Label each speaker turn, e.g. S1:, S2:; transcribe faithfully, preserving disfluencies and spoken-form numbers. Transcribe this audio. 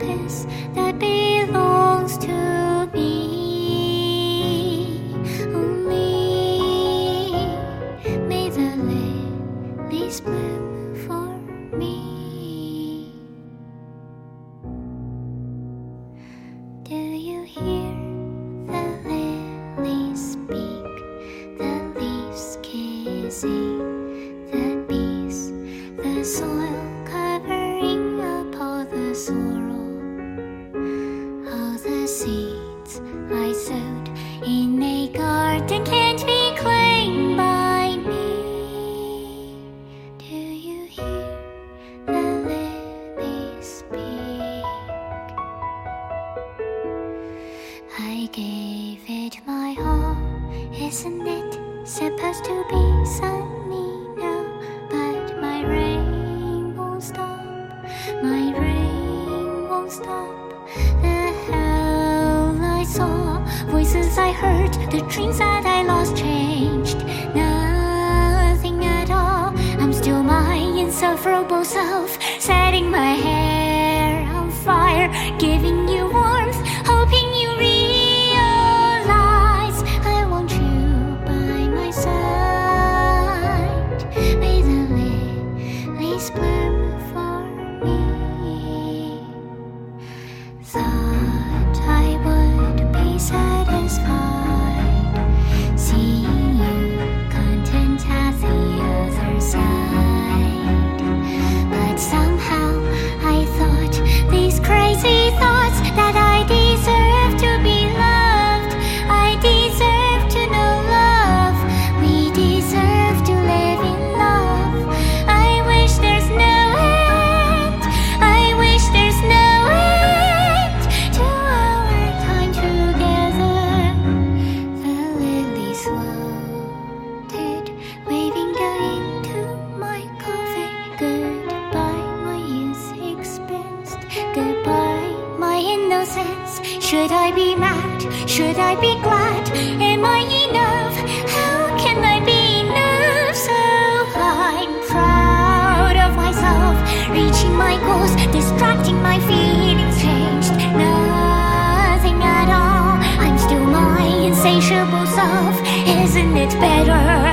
S1: kiss that belongs to me. Only may the lilies bloom for me. Do you hear the lilies speak, the leaves kissing the bees, the soil covering up all the sorrow, all the seeds I sowed in a garden can't be claimed by me. Do you hear the lilies speak? I gave it my all, isn't it supposed to be sunny now? But my rain won't stop, my rain won't stop. The hell I saw, voices I heard, the dreams that I lost changed nothing at all. I'm still my insufferable self, setting my hair on fire, giving you warmth, hoping you realize I want you by my side. May the lilies bloom for me. Thought I would be satisfied, seeing you content at the other side. But somehow I thought these crazy thoughts that I deserve to be loved, I deserve to know love, we deserve to live in love. I wish there's no end, I wish there's no end to our time together. The lilies floated, waving down into my coffin. Goodbye, my youth expensed, goodbye, my innocence. Should I be mad? Should I be glad? Am I enough? How can I be enough? So I'm proud of myself, reaching my goals, distracting my feelings changed nothing at all. I'm still my insatiable self. Isn't it better